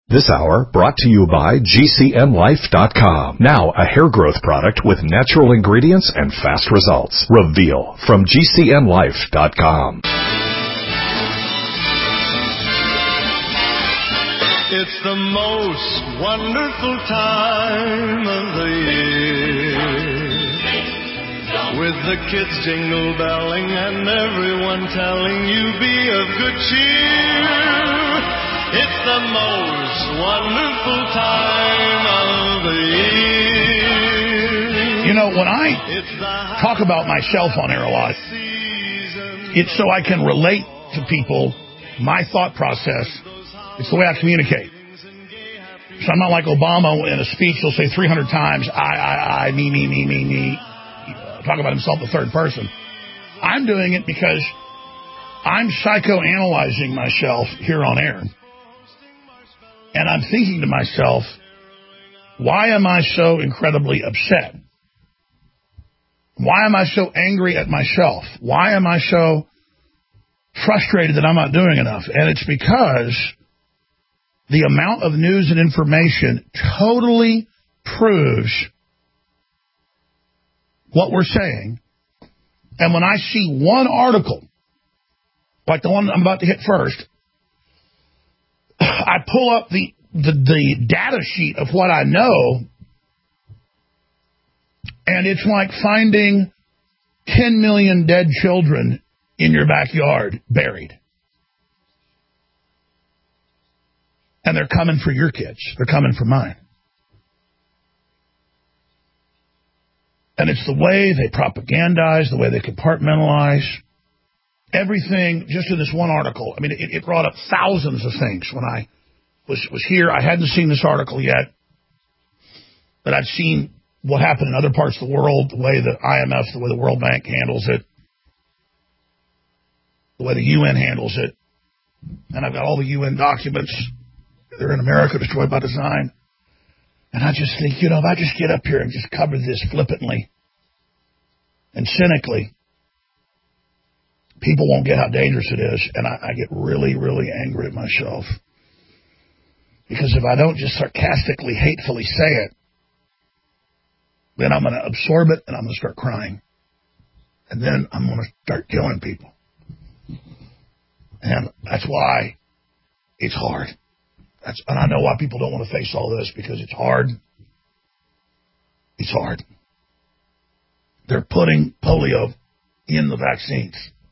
This hour brought to you by GCNlife.com. Now a hair growth product with natural ingredients and fast results. Reveal from GCNlife.com. It's the most wonderful time of the year, with the kids jingle belling and everyone telling you be of good cheer. It's the most wonderful time of the year. You know, when I talk about myself on air a lot, it's so I can relate to people, my thought process. It's the way I communicate. So I'm not like Obama in a speech. He'll say 300 times, I, me. Talk about himself in the third person. I'm doing it because I'm psychoanalyzing myself here on air. And I'm thinking to myself, why am I so incredibly upset? Why am I so angry at myself? Why am I so frustrated that I'm not doing enough? And it's because the amount of news and information totally proves what we're saying. And when I see one article, like the one I'm about to hit first, I pull up the data sheet of what I know, and it's like finding 10 million dead children in your backyard buried. And they're coming for your kids. They're coming for mine. And it's the way they propagandize, the way they compartmentalize everything, just in this one article. I mean, it brought up thousands of things when I was here. I hadn't seen this article yet, but I'd seen what happened in other parts of the world, the way the IMF, the way the World Bank handles it, the way the UN handles it. And I've got all the UN documents. They're in America, destroyed by design. And I just think, if I just get up here and just cover this flippantly and cynically, people won't get how dangerous it is. And I get really, really angry at myself. Because if I don't just sarcastically, hatefully say it, then I'm going to absorb it and I'm going to start crying. And then I'm going to start killing people. And that's why it's hard. And I know why people don't want to face all this, because it's hard. It's hard. They're putting polio in the vaccines.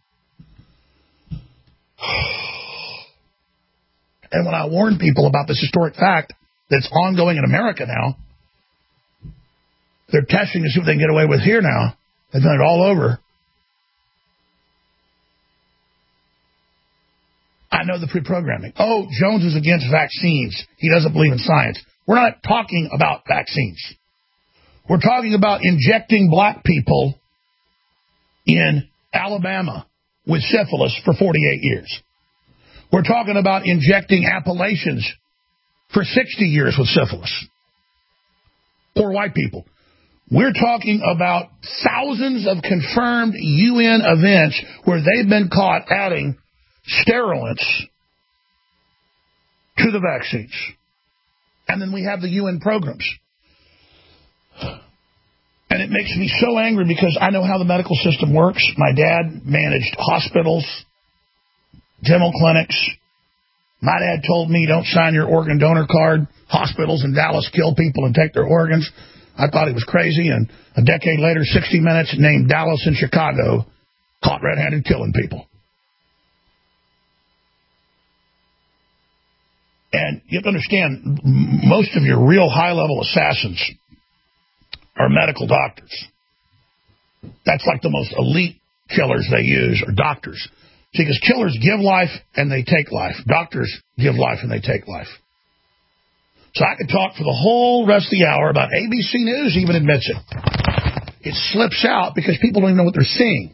And when I warn people about this historic fact that's ongoing in America now, they're testing to see what they can get away with here now. They've done it all over. I know the pre-programming. Oh, Jones is against vaccines. He doesn't believe in science. We're not talking about vaccines. We're talking about injecting black people in Alabama with syphilis for 48 years. We're talking about injecting Appalachians for 60 years with syphilis. Poor white people. We're talking about thousands of confirmed UN events where they've been caught adding sterilants to the vaccines. And then we have the UN programs. And it makes me so angry because I know how the medical system works. My dad managed hospitals, dental clinics. My dad told me, don't sign your organ donor card. Hospitals in Dallas kill people and take their organs. I thought he was crazy. And a decade later, 60 Minutes named Dallas and Chicago caught red-handed killing people. And you have to understand, most of your real high-level assassins are medical doctors. That's like the most elite killers they use are doctors. See, because killers give life and they take life. Doctors give life and they take life. So I could talk for the whole rest of the hour about ABC News even admits it. It slips out because people don't even know what they're seeing.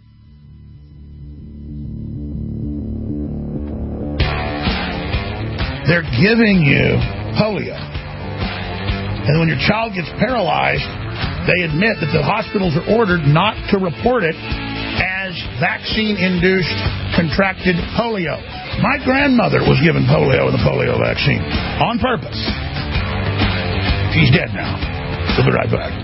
They're giving you polio. And when your child gets paralyzed, they admit that the hospitals are ordered not to report it as has vaccine-induced contracted polio. My grandmother was given polio in the polio vaccine on purpose. She's dead now. We'll be right back.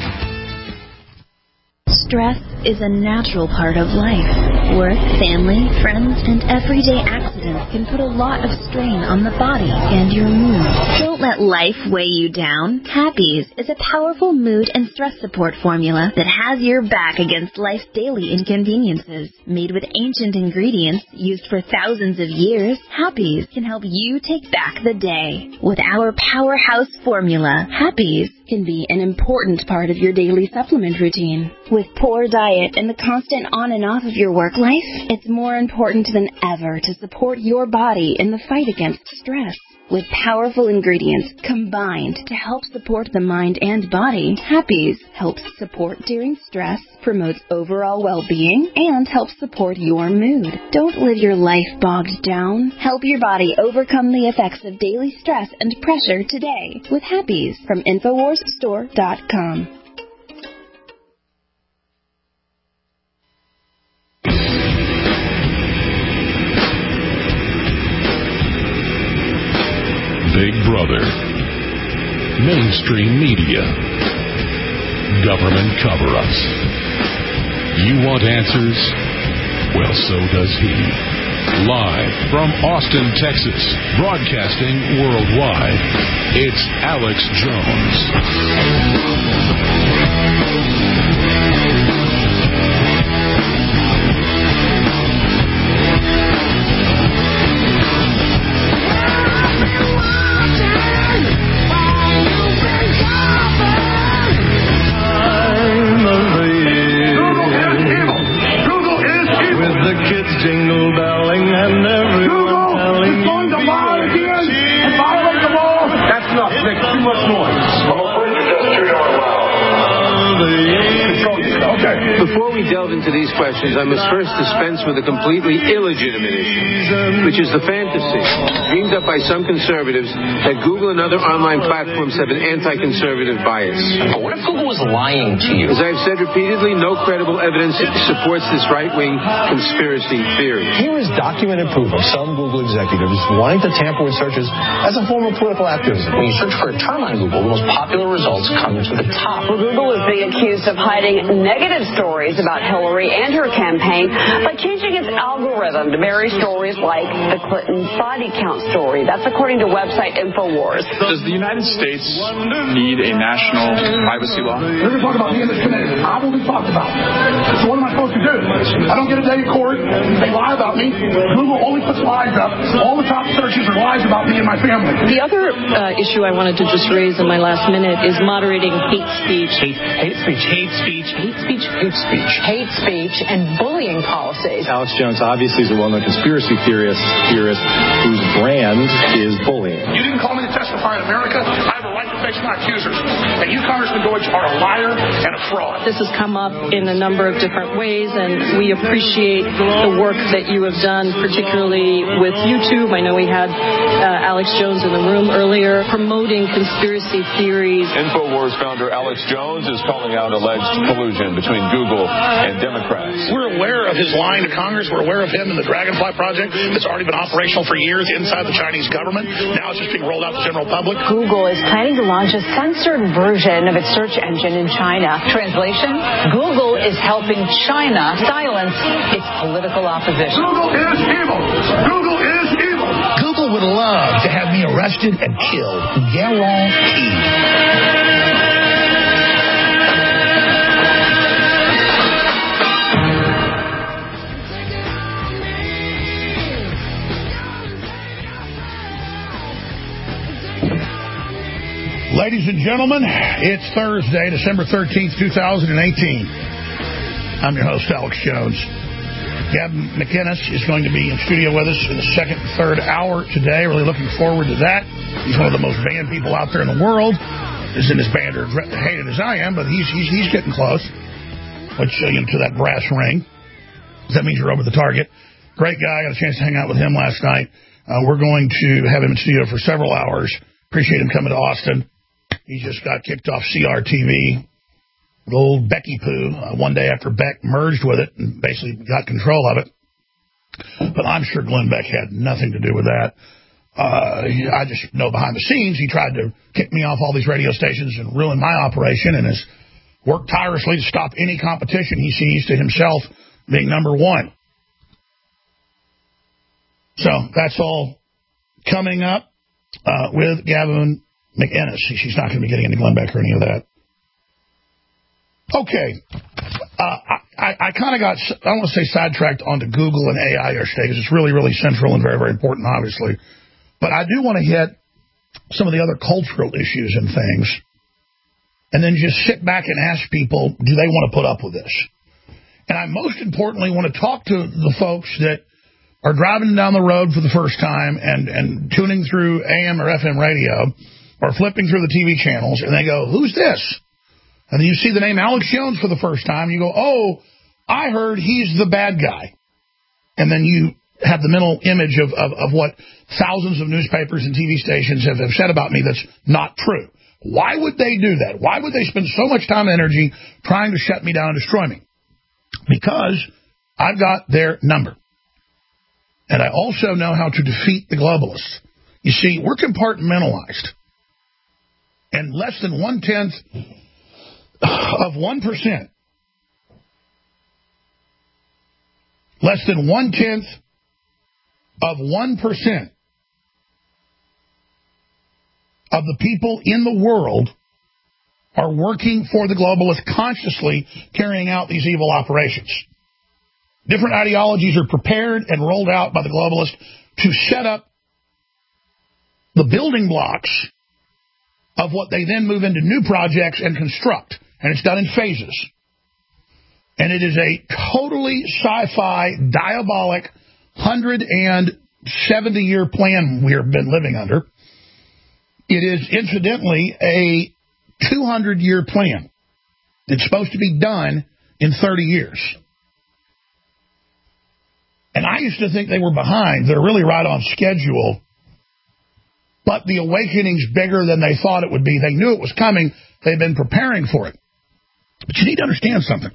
Stress is a natural part of life. Work, family, friends, and everyday accidents can put a lot of strain on the body and your mood. Don't let life weigh you down. Happy's is a powerful mood and stress support formula that has your back against life's daily inconveniences. Made with ancient ingredients used for thousands of years, Happy's can help you take back the day. With our powerhouse formula, Happy's can be an important part of your daily supplement routine. With poor diet and the constant on and off of your work life, it's more important than ever to support your body in the fight against stress. With powerful ingredients combined to help support the mind and body, Happy's helps support during stress, promotes overall well-being, and helps support your mood. Don't live your life bogged down. Help your body overcome the effects of daily stress and pressure today with Happy's from InfoWarsStore.com. Big Brother, mainstream media, government cover-ups. You want answers? Well, so does he. Live from Austin, Texas, broadcasting worldwide, it's Alex Jones. Jingle belling and everyone telling you going to lie again and violate the law. That's enough. Make too much noise. Okay. Before we delve into these questions, I must first dispense with a completely illegitimate issue, which is the fantasy dreamed up by some conservatives that Google and other online platforms have an anti-conservative bias. But what if Google was lying to you? As I've said repeatedly, no credible evidence supports this right-wing conspiracy theory. Here is documented proof of some Google executives wanting to tamper with searches as a form of political activism. When you search for a term on Google, the most popular results come to the top. Well, Google is being accused of hiding negative stories about Hillary and her campaign by changing its algorithm to bury stories like the Clinton body count story. That's according to website InfoWars. Does the United States need a national privacy law? They're going to talk about me in this committee. I will be talked about. So what am I supposed to do? I don't get a day in court. They lie about me. Google only puts lies up. All the top searches are lies about me and my family. The other issue I wanted to just raise in my last minute is moderating hate speech. Hate speech and bullying policies. Alex Jones obviously is a well-known conspiracy theorist whose brand is bullying. You didn't call me to testify in America. I have a right to face my accusers. And you, Congressman Deutsch, are a liar and a fraud. This has come up in a number of different ways, and we appreciate the work that you have done, particularly with YouTube. I know we had Alex Jones in the room earlier promoting conspiracy theories. InfoWars founder Alex Jones is calling out alleged collusion between Google and Democrats. We're aware of his lying to Congress. We're aware of him and the Dragonfly Project that's already been operational for years inside the Chinese government. Now it's just being rolled out to the general public. Google is planning to launch a censored version of its search engine in China. Translation? Google is helping China silence its political opposition. Google is evil. Google is evil. Google would love to have me arrested and killed. Guaranteed. Ladies and gentlemen, it's Thursday, December 13th, 2018. I'm your host, Alex Jones. Gavin McInnes is going to be in studio with us in the second and third hour today. Really looking forward to that. He's one of the most banned people out there in the world. Isn't as banned or hated as I am, but he's getting close. Which, to that brass ring. That means you're over the target. Great guy. Got a chance to hang out with him last night. We're going to have him in studio for several hours. Appreciate him coming to Austin. He just got kicked off CRTV the old Becky poo, one day after Beck merged with it and basically got control of it. But I'm sure Glenn Beck had nothing to do with that. I just know behind the scenes he tried to kick me off all these radio stations and ruin my operation, and has worked tirelessly to stop any competition he sees to himself being number one. So that's all coming up with Gavin McInnes. She's not going to be getting into Glenn Beck or any of that. Okay. I kind of got, I don't want to say sidetracked onto Google and AI yesterday, because it's really, really central and very, very important, obviously. But I do want to hit some of the other cultural issues and things, and then just sit back and ask people, do they want to put up with this? And I most importantly want to talk to the folks that are driving down the road for the first time and tuning through AM or FM radio or flipping through the TV channels, and they go, who's this? And then you see the name Alex Jones for the first time, and you go, oh, I heard he's the bad guy. And then you have the mental image of what thousands of newspapers and TV stations have said about me that's not true. Why would they do that? Why would they spend so much time and energy trying to shut me down and destroy me? Because I've got their number. And I also know how to defeat the globalists. You see, we're compartmentalized. And less than 1/10 of 1%, less than 1/10 of 1% of the people in the world are working for the globalists, consciously carrying out these evil operations. Different ideologies are prepared and rolled out by the globalists to set up the building blocks of what they then move into new projects and construct. And it's done in phases. And it is a totally sci-fi, diabolic, 170-year plan we have been living under. It is, incidentally, a 200-year plan. It's supposed to be done in 30 years. And I used to think they were behind. They're really right on schedule. But the awakening's bigger than they thought it would be. They knew it was coming. They've been preparing for it. But you need to understand something.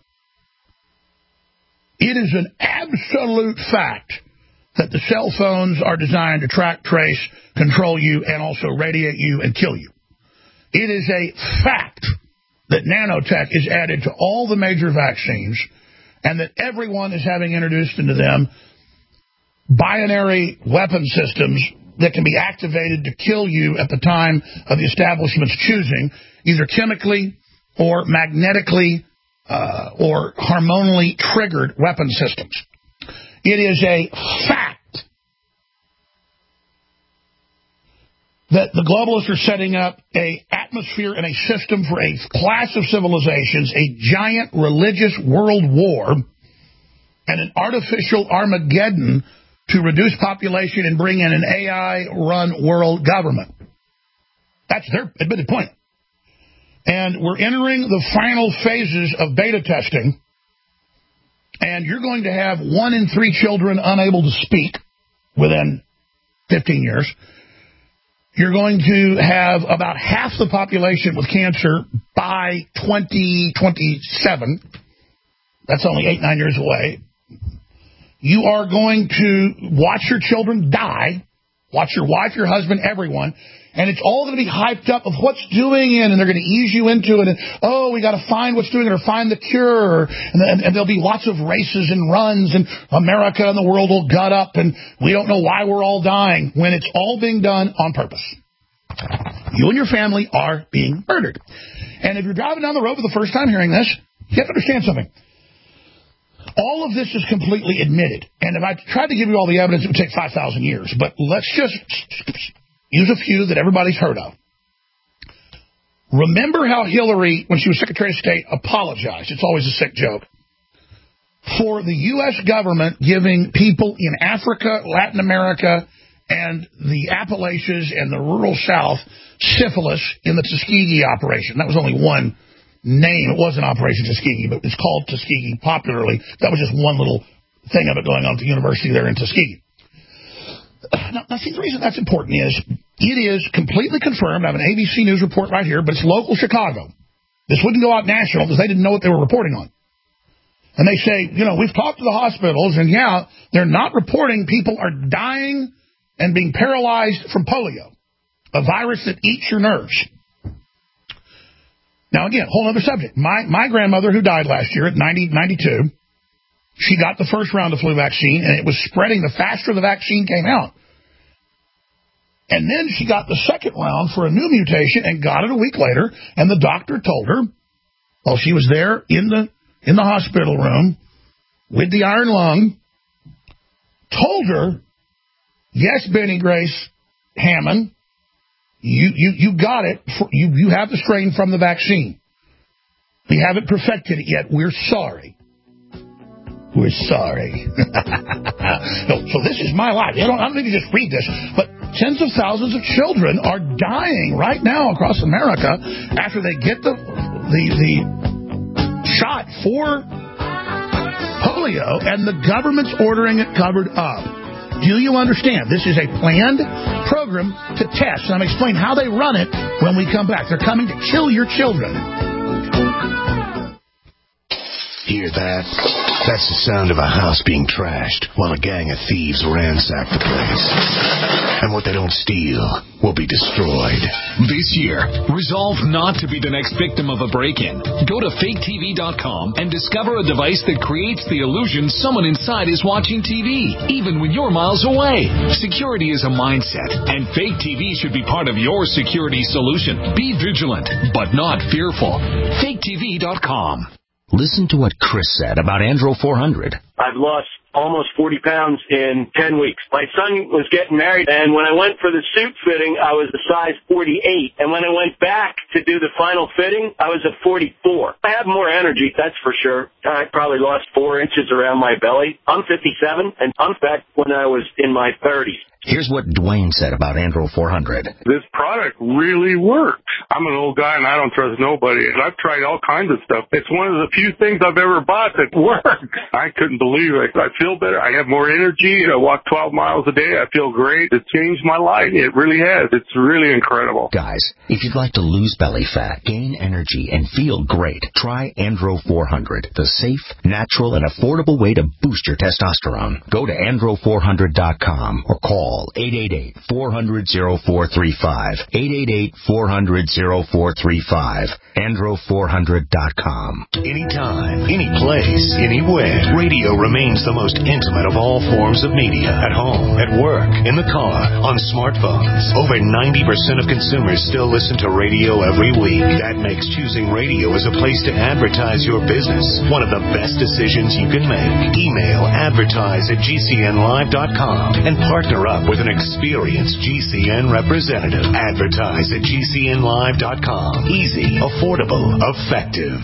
It is an absolute fact that the cell phones are designed to track, trace, control you, and also radiate you and kill you. It is a fact that nanotech is added to all the major vaccines, and that everyone is having introduced into them binary weapon systems that can be activated to kill you at the time of the establishment's choosing, either chemically or magnetically or hormonally triggered weapon systems. It is a fact that the globalists are setting up an atmosphere and a system for a class of civilizations, a giant religious world war, and an artificial Armageddon to reduce population and bring in an AI-run world government. That's their admitted point. And we're entering the final phases of beta testing, and you're going to have 1 in 3 children unable to speak within 15 years. You're going to have about half the population with cancer by 2027. That's only 8-9 years away. You are going to watch your children die, watch your wife, your husband, everyone, and it's all going to be hyped up of what's doing it, and they're going to ease you into it, and, oh, we got to find what's doing it or find the cure, and there'll be lots of races and runs, and America and the world will gut up, and we don't know why we're all dying, when it's all being done on purpose. You and your family are being murdered. And if you're driving down the road for the first time hearing this, you have to understand something. All of this is completely admitted. And if I tried to give you all the evidence, it would take 5,000 years. But let's just use a few that everybody's heard of. Remember how Hillary, when she was Secretary of State, apologized. It's always a sick joke. For the U.S. government giving people in Africa, Latin America, and the Appalachians and the rural South syphilis in the Tuskegee operation. That was only one name. It wasn't Operation Tuskegee, but it's called Tuskegee popularly. That was just one little thing of it going on at the university there in Tuskegee. Now, see, the reason that's important is it is completely confirmed. I have an ABC News report right here, but it's local Chicago. This wouldn't go out national because they didn't know what they were reporting on. And they say, we've talked to the hospitals, and they're not reporting people are dying and being paralyzed from polio, a virus that eats your nerves. Now, again, whole other subject. My grandmother, who died last year at 92, she got the first round of flu vaccine, and it was spreading the faster the vaccine came out. And then she got the second round for a new mutation and got it a week later, and the doctor told her, while she was there in the hospital room with the iron lung, told her, yes, Benny Grace Hammond, you got it. You have the strain from the vaccine. We haven't perfected it yet. We're sorry. We're sorry. So this is my life. I don't need to just read this, but tens of thousands of children are dying right now across America after they get the shot for polio, and the government's ordering it covered up. Do you understand? This is a planned program to test. And I'm explaining how they run it when we come back. They're coming to kill your children. Hear that? That's the sound of a house being trashed while a gang of thieves ransack the place. And what they don't steal will be destroyed. This year, resolve not to be the next victim of a break-in. Go to faketv.com and discover a device that creates the illusion someone inside is watching TV, even when you're miles away. Security is a mindset, and Fake TV should be part of your security solution. Be vigilant, but not fearful. faketv.com. Listen to what Chris said about Andro 400. I've lost almost 40 pounds in 10 weeks. My son was getting married, and when I went for the suit fitting, I was a size 48. And when I went back to do the final fitting, I was a 44. I have more energy, that's for sure. I probably lost 4 inches around my belly. I'm 57, and I'm back when I was in my 30s. Here's what Dwayne said about Andro 400. This product really works. I'm an old guy and I don't trust nobody. And I've tried all kinds of stuff. It's one of the few things I've ever bought that works. I couldn't believe it. I feel better. I have more energy. I walk 12 miles a day. I feel great. It changed my life. It really has. It's really incredible. Guys, if you'd like to lose belly fat, gain energy, and feel great, try Andro 400, the safe, natural, and affordable way to boost your testosterone. Go to andro400.com or call 888-400-0435. 888-400-0435. Andro400.com. Anytime, any place, anywhere. Radio remains the most intimate of all forms of media. At home, at work, in the car, on smartphones. Over 90% of consumers still listen to radio every week. That makes choosing radio as a place to advertise your business one of the best decisions you can make. Email advertise@gcnlive.com and partner up with an experienced GCN representative. Advertise@gcnlive.com. Easy, affordable, effective.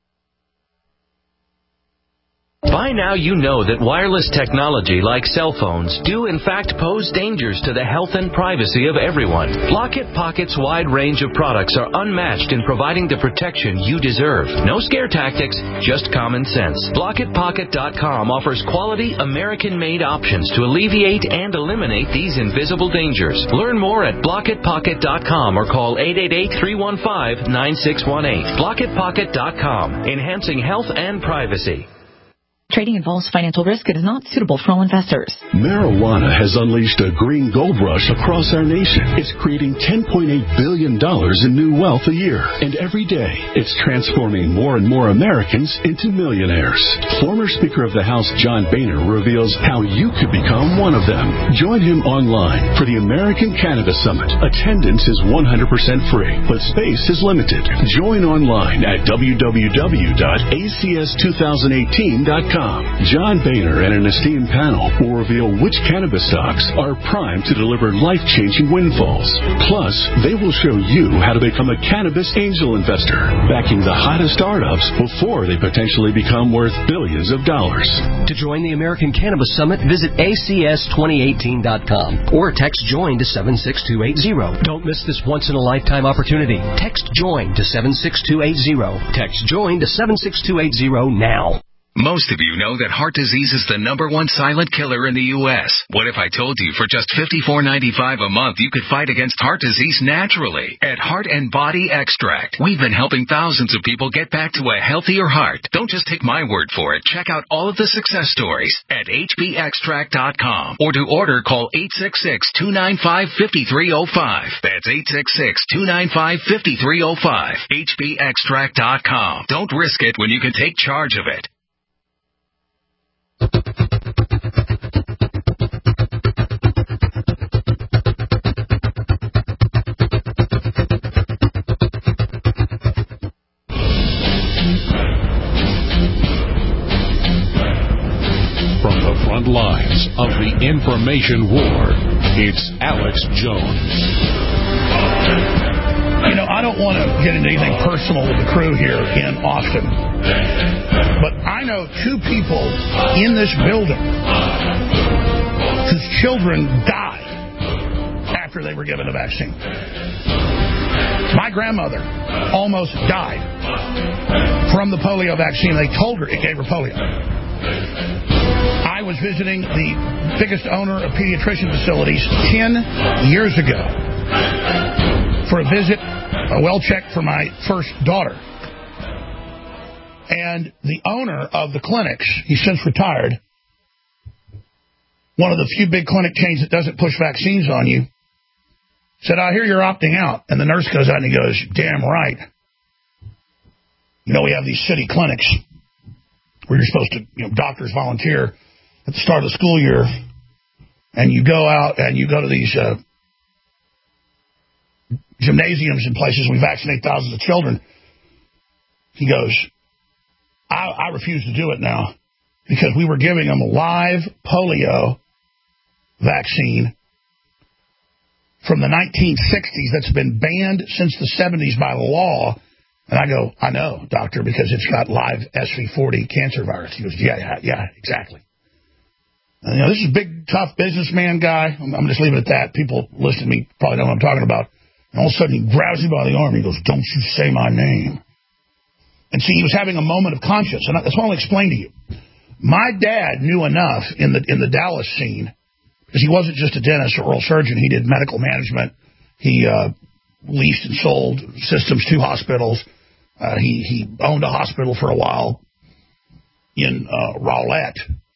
By now you know that wireless technology like cell phones do in fact pose dangers to the health and privacy of everyone. Blockit Pocket's wide range of products are unmatched in providing the protection you deserve. No scare tactics, just common sense. BlockitPocket.com offers quality American-made options to alleviate and eliminate these invisible dangers. Learn more at BlockitPocket.com or call 888-315-9618. BlockitPocket.com, enhancing health and privacy. Trading involves financial risk. It is not suitable for all investors. Marijuana has unleashed a green gold rush across our nation. It's creating $10.8 billion in new wealth a year. And every day, it's transforming more and more Americans into millionaires. Former Speaker of the House John Boehner reveals how you could become one of them. Join him online for the American Cannabis Summit. Attendance is 100% free, but space is limited. Join online at www.acs2018.com. John Boehner and an esteemed panel will reveal which cannabis stocks are primed to deliver life-changing windfalls. Plus, they will show you how to become a cannabis angel investor, backing the hottest startups before they potentially become worth billions of dollars. To join the American Cannabis Summit, visit acs2018.com or text JOIN to 76280. Don't miss this once-in-a-lifetime opportunity. Text JOIN to 76280. Text JOIN to 76280 now. Most of you know that heart disease is the #1 silent killer in the U.S. What if I told you for just $54.95 a month you could fight against heart disease naturally at Heart and Body Extract? We've been helping thousands of people get back to a healthier heart. Don't just take my word for it. Check out all of the success stories at hbextract.com, or to order, call 866-295-5305. That's 866-295-5305. hbextract.com. Don't risk it when you can take charge of it. From the front lines of the information war, it's Alex Jones. You know, I don't want to get into anything personal with the crew here in Austin, but I know two people in this building whose children died after they were given a vaccine. My grandmother almost died from the polio vaccine. They told her it gave her polio. I was visiting the biggest owner of pediatrician facilities 10 years ago for a visit, a well check for my first daughter. And the owner of the clinics, he's since retired, one of the few big clinic chains that doesn't push vaccines on you, said, I hear you're opting out. And the nurse goes out and he goes, damn right. You know, we have these city clinics where you're supposed to, doctors volunteer at the start of the school year, and you go out and you go to these gymnasiums and places, we vaccinate thousands of children. He goes, I refuse to do it now because we were giving them a live polio vaccine from the 1960s that's been banned since the 70s by law. And I go, I know, doctor, because it's got live SV40 cancer virus. He goes, yeah, exactly. And, this is a big, tough businessman guy. I'm just leaving it at that. People listening to me probably know what I'm talking about. And all of a sudden he grabs me by the arm and he goes, don't you say my name. And see, he was having a moment of conscience. And that's what I'll explain to you. My dad knew enough in the Dallas scene, because he wasn't just a dentist or oral surgeon. He did medical management. He leased and sold systems to hospitals. He owned a hospital for a while in Rowlett,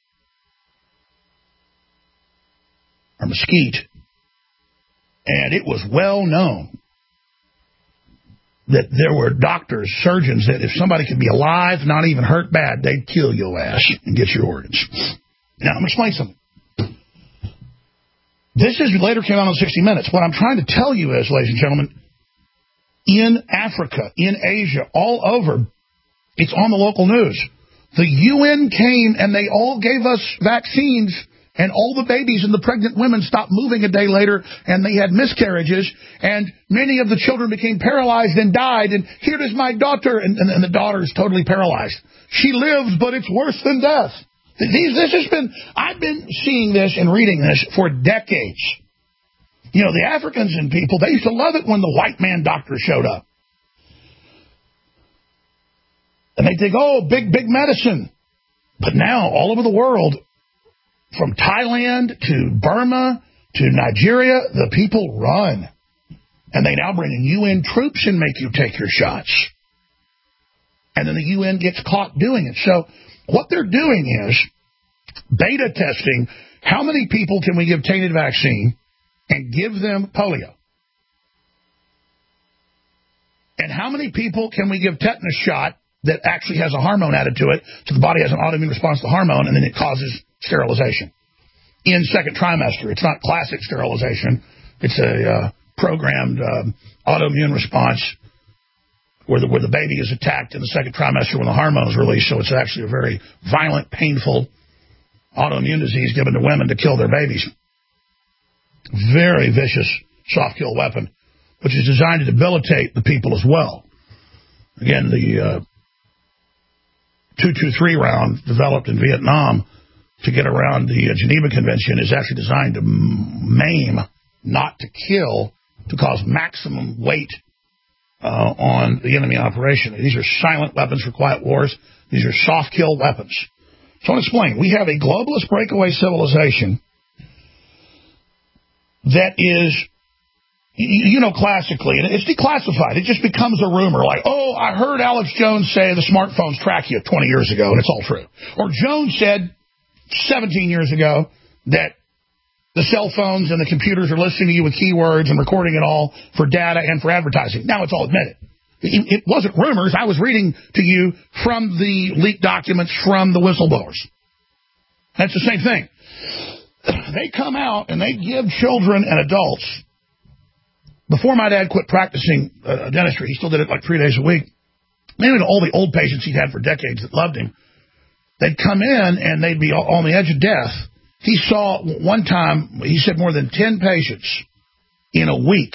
or Mesquite. And it was well known that there were doctors, surgeons, that if somebody could be alive, not even hurt bad, they'd kill your ass and get your organs. Now, I'm going to explain something. This later came out on 60 Minutes. What I'm trying to tell you is, ladies and gentlemen, in Africa, in Asia, all over, it's on the local news. The UN came and they all gave us vaccines, and all the babies and the pregnant women stopped moving a day later, and they had miscarriages, and many of the children became paralyzed and died, and here is my daughter, and the daughter is totally paralyzed. She lives, but it's worse than death. I've been seeing this and reading this for decades. The Africans and people, they used to love it when the white man doctor showed up. And they think, oh, big medicine. But now, all over the world, from Thailand to Burma to Nigeria, the people run. And they now bring in UN troops and make you take your shots. And then the UN gets caught doing it. So what they're doing is beta testing how many people can we give tainted vaccine and give them polio. And how many people can we give tetanus shot that actually has a hormone added to it, so the body has an autoimmune response to the hormone, and then it causes sterilization in second trimester. It's not classic sterilization. It's a programmed autoimmune response where the baby is attacked in the second trimester when the hormone is released. So it's actually a very violent, painful autoimmune disease given to women to kill their babies. Very vicious soft kill weapon, which is designed to debilitate the people as well. Again, the 223 round developed in Vietnam to get around the Geneva Convention is actually designed to maim, not to kill, to cause maximum weight on the enemy operation. These are silent weapons for quiet wars. These are soft kill weapons. So I want to explain. We have a globalist breakaway civilization that is, classically, and it's declassified. It just becomes a rumor like, oh, I heard Alex Jones say the smartphones track you 20 years ago, and it's all true. Or Jones said 17 years ago that the cell phones and the computers are listening to you with keywords and recording it all for data and for advertising. Now it's all admitted. It wasn't rumors. I was reading to you from the leaked documents from the whistleblowers. That's the same thing. They come out and they give children and adults. Before my dad quit practicing dentistry, he still did it like 3 days a week. Maybe all the old patients he'd had for decades that loved him, they'd come in and they'd be on the edge of death. He saw one time, he said more than 10 patients in a week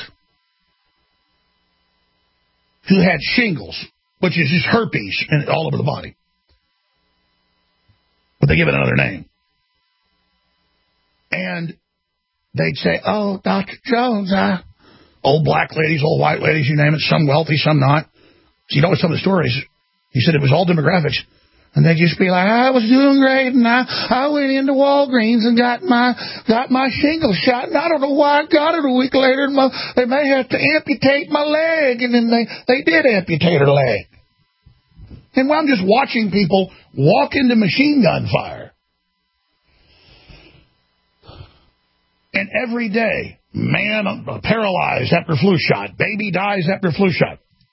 who had shingles, which is just herpes all over the body. But they give it another name. And they'd say, oh, Dr. Jones, old black ladies, old white ladies, you name it, some wealthy, some not. So some of the stories. He said it was all demographics. And they'd just be like, I was doing great, and I went into Walgreens and got my shingles shot, and I don't know why I got it a week later, and they may have to amputate my leg, and then they did amputate her leg. And I'm just watching people walk into machine gun fire. And every day, man paralyzed after flu shot, baby dies after flu shot.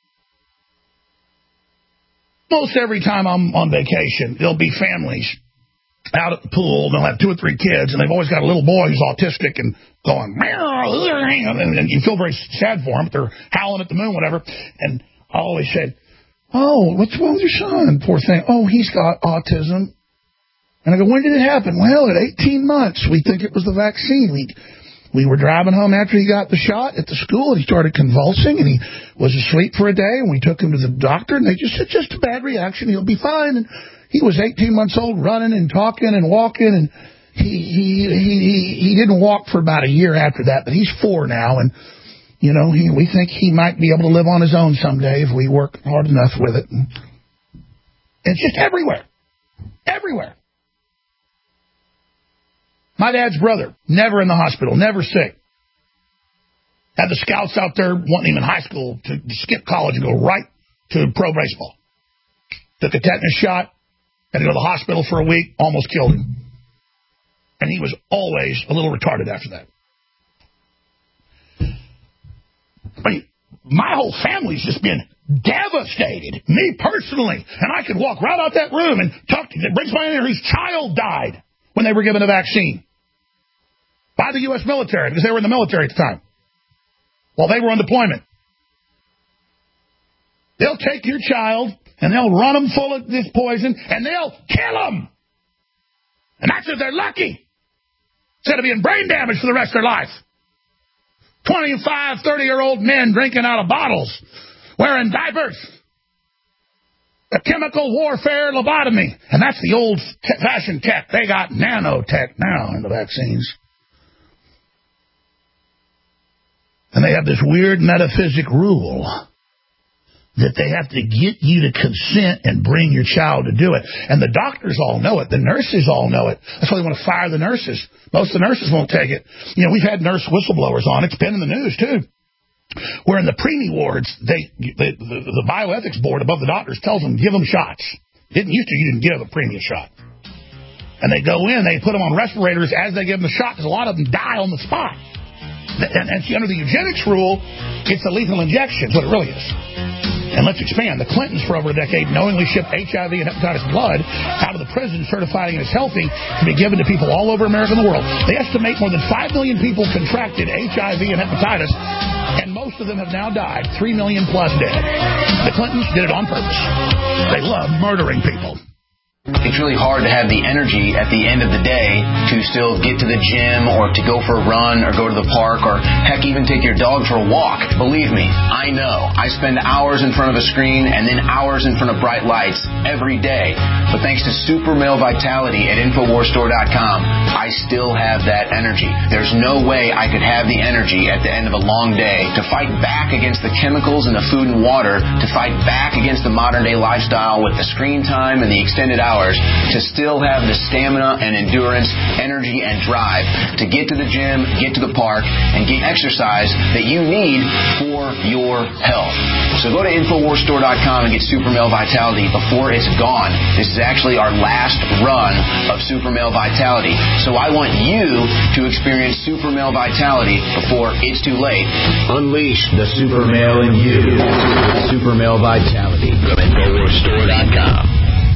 Most every time I'm on vacation, there'll be families out at the pool. They'll have 2 or 3 kids, and they've always got a little boy who's autistic and going, and you feel very sad for them. They're howling at the moon, whatever. And I always say, oh, what's wrong with your son? Poor thing. Oh, he's got autism. And I go, when did it happen? Well, at 18 months. We think it was the vaccine. We were driving home after he got the shot at the school, and he started convulsing, and he was asleep for a day, and we took him to the doctor, and they just said, just a bad reaction, he'll be fine. And he was 18 months old, running and talking and walking, and he didn't walk for about a year after that, but he's 4 now, and, we think he might be able to live on his own someday if we work hard enough with it. And it's just everywhere. Everywhere. My dad's brother, never in the hospital, never sick. Had the scouts out there wanting him in high school to skip college and go right to pro baseball. Took a tetanus shot, had to go to the hospital for a week, almost killed him. And he was always a little retarded after that. I mean, my whole family's just been devastated, me personally. And I could walk right out that room and talk to, it brings my in there whose child died when they were given a vaccine by the U.S. military, because they were in the military at the time, while they were on deployment. They'll take your child, and they'll run them full of this poison, and they'll kill them. And that's if they're lucky, instead of being brain damaged for the rest of their life. 25, 30-year-old men drinking out of bottles, wearing diapers. A chemical warfare lobotomy. And that's the old-fashioned tech. They got nanotech now in the vaccines. And they have this weird metaphysic rule that they have to get you to consent and bring your child to do it. And the doctors all know it. The nurses all know it. That's why they want to fire the nurses. Most of the nurses won't take it. We've had nurse whistleblowers on. It's been in the news, too. Where in the preemie wards, the bioethics board above the doctors tells them, give them shots. You didn't give a preemie shot. And they go in, they put them on respirators as they give them the shot, because a lot of them die on the spot. And see, under the eugenics rule, it's a lethal injection. That's what it really is. And let's expand. The Clintons, for over a decade, knowingly shipped HIV and hepatitis blood out of the prison, certifying it as healthy to be given to people all over America and the world. They estimate more than 5 million people contracted HIV and hepatitis, and most of them have now died. 3 million plus dead. The Clintons did it on purpose. They love murdering people. It's really hard to have the energy at the end of the day to still get to the gym or to go for a run or go to the park or, heck, even take your dog for a walk. Believe me, I know. I spend hours in front of a screen and then hours in front of bright lights every day. But thanks to Super Male Vitality at InfoWarsStore.com, I still have that energy. There's no way I could have the energy at the end of a long day to fight back against the chemicals in the food and water, to fight back against the modern-day lifestyle with the screen time and the extended hours. hours to still have the stamina and endurance, energy, and drive to get to the gym, get to the park, and get exercise that you need for your health. So go to InfoWarsStore.com and get Super Male Vitality before it's gone. This is actually our last run of Super Male Vitality. So I want you to experience Super Male Vitality before it's too late. Unleash the Super Male in you with Super Male Vitality from InfoWarsStore.com.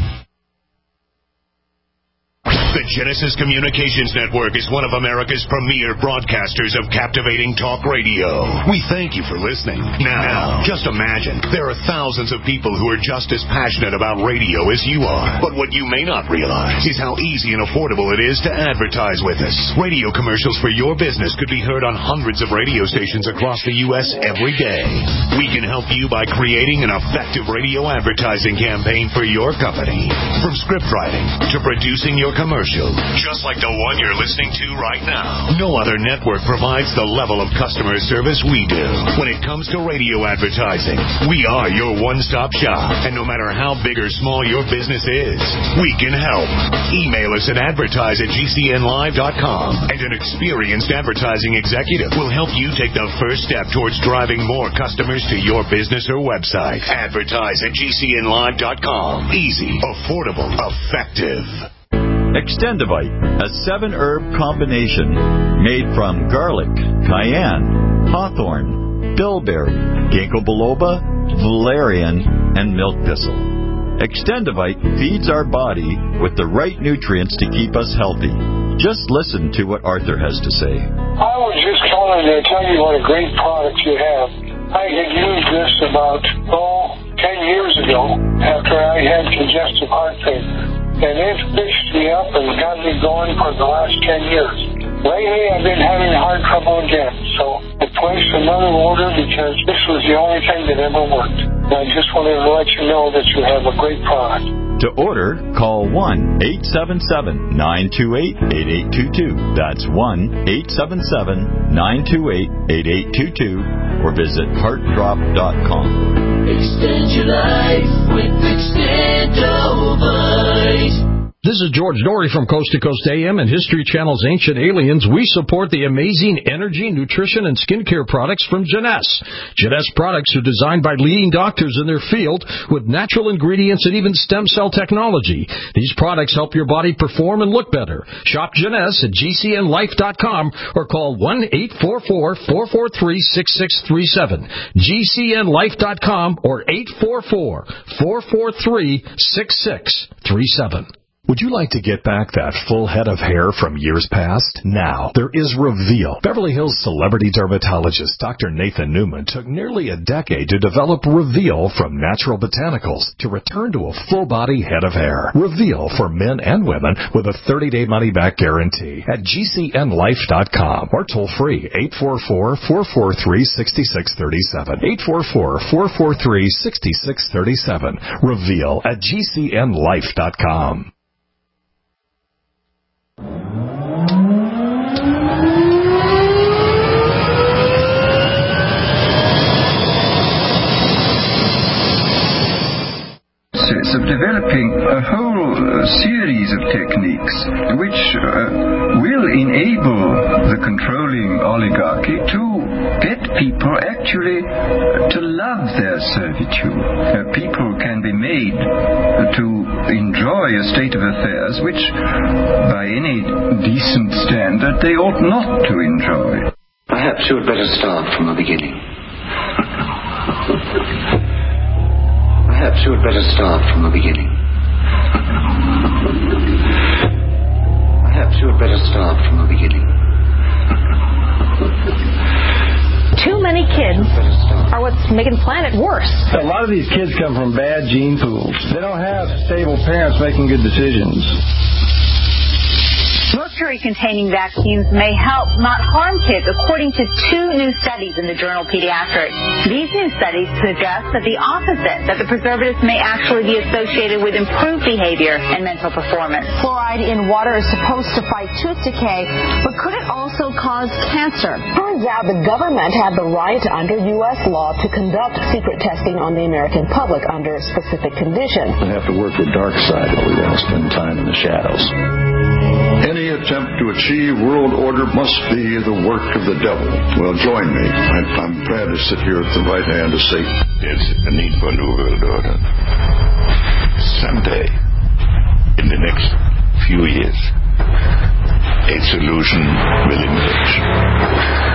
The Genesis Communications Network is one of America's premier broadcasters of captivating talk radio. We thank you for listening. Now, just imagine, there are thousands of people who are just as passionate about radio as you are. But what you may not realize is how easy and affordable it is to advertise with us. Radio commercials for your business could be heard on hundreds of radio stations across the U.S. every day. We can help you by creating an effective radio advertising campaign for your company. From script writing to producing your commercial, just like the one you're listening to right now. No other network provides the level of customer service we do. When it comes to radio advertising, we are your one-stop shop. And no matter how big or small your business is, we can help. Email us at advertise@gcnlive.com, and an experienced advertising executive will help you take the first step towards driving more customers to your business or website. Advertise@gcnlive.com. Easy, affordable, effective. Extendivite, a 7-herb combination made from garlic, cayenne, hawthorn, bilberry, ginkgo biloba, valerian, and milk thistle. Extendivite feeds our body with the right nutrients to keep us healthy. Just listen to what Arthur has to say. I was just calling to tell you what a great product you have. I had used this about, 10 years ago after I had congestive heart failure. And it fixed me up and got me going for the last 10 years. Lately, I've been having heart trouble again, so I placed another order because this was the only thing that ever worked. And I just wanted to let you know that you have a great product. To order, call 1-877-928-8822. That's 1-877-928-8822. Or visit heartdrop.com. Extend your life with Extendovite. This is George Dory from Coast to Coast AM and History Channel's Ancient Aliens. We support the amazing energy, nutrition, and skincare products from Jeunesse. Jeunesse products are designed by leading doctors in their field with natural ingredients and even stem cell technology. These products help your body perform and look better. Shop Jeunesse at GCNlife.com or call 1-844-443-6637. GCNlife.com or 844-443-6637. Would you like to get back that full head of hair from years past? Now, there is Reveal. Beverly Hills celebrity dermatologist Dr. Nathan Newman took nearly a decade to develop Reveal from natural botanicals to return to a full-body head of hair. Reveal for men and women with a 30-day money-back guarantee at GCNlife.com or toll-free 844-443-6637. 844-443-6637. Reveal at GCNlife.com. Of developing a whole series of techniques which will enable the controlling oligarchy to get people actually to love their servitude. People can be made to enjoy a state of affairs which, by any decent standard, they ought not to enjoy. Perhaps you had better start from the beginning. Perhaps you had better start from the beginning. Perhaps you had better start from the beginning. Too many kids are what's making the planet worse. A lot of these kids come from bad gene pools. They don't have stable parents making good decisions. Look mercury-containing vaccines may help, not harm kids, according to 2 new studies in the journal Pediatrics. These new studies suggest that the opposite, that the preservatives may actually be associated with improved behavior and mental performance. Fluoride in water is supposed to fight tooth decay, but could it also cause cancer? Turns out the government had the right under U.S. law to conduct secret testing on the American public under specific conditions. We have to work the dark side, but we got to spend time in the shadows. Any attempt to achieve world order must be the work of the devil. Well, join me. I'm proud to sit here at the right hand of Satan. There's a need for a new world order. Someday, in the next few years, a solution will emerge.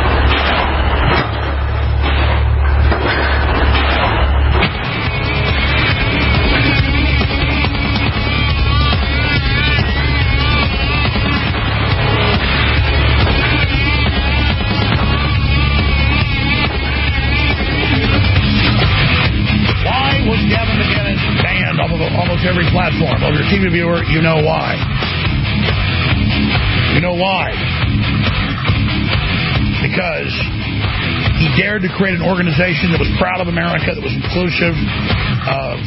Every platform. Well, if you're a TV viewer, you know why. You know why. Because he dared to create an organization that was proud of America, that was inclusive of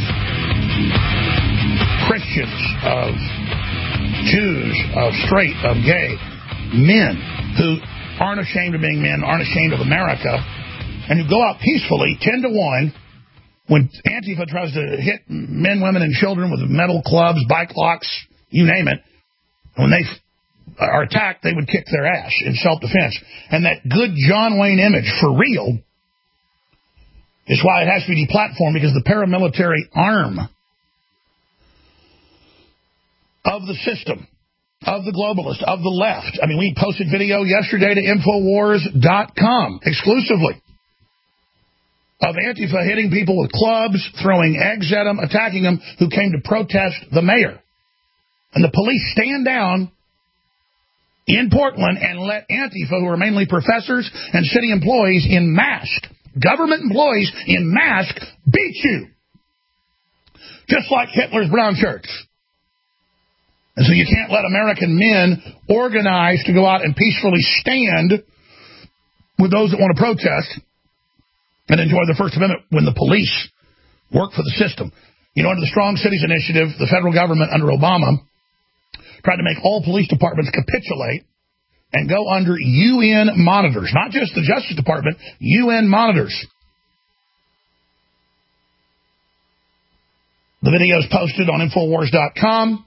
Christians, of Jews, of straight, of gay, men who aren't ashamed of being men, aren't ashamed of America, and who go out peacefully 10 to 1 when Antifa tries to hit men, women, and children with metal clubs, bike locks, you name it. When they are attacked, they would kick their ass in self-defense. And that good John Wayne image, for real, is why it has to be deplatformed, because the paramilitary arm of the system, of the globalists, of the left. I mean, we posted video yesterday to Infowars.com exclusively of Antifa hitting people with clubs, throwing eggs at them, attacking them, who came to protest the mayor. And the police stand down in Portland and let Antifa, who are mainly professors and city employees in mask, government employees in mask, beat you. Just like Hitler's brown shirts. And so you can't let American men organize to go out and peacefully stand with those that want to protest and enjoy the First Amendment when the police work for the system. You know, under the Strong Cities Initiative, the federal government under Obama tried to make all police departments capitulate and go under UN monitors. Not just the Justice Department, UN monitors. The video is posted on Infowars.com.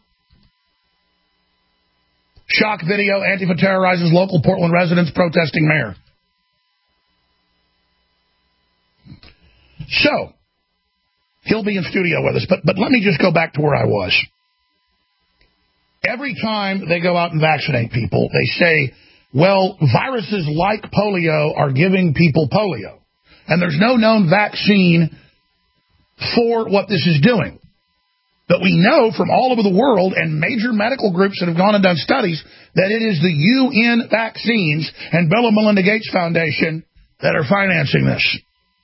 Shock video, Antifa terrorizes local Portland residents protesting mayor. So, he'll be in studio with us, but let me just go back to where I was. Every time they go out and vaccinate people, they say, well, viruses like polio are giving people polio. And there's no known vaccine for what this is doing. But we know from all over the world and major medical groups that have gone and done studies that it is the UN vaccines and Bill and Melinda Gates Foundation that are financing this.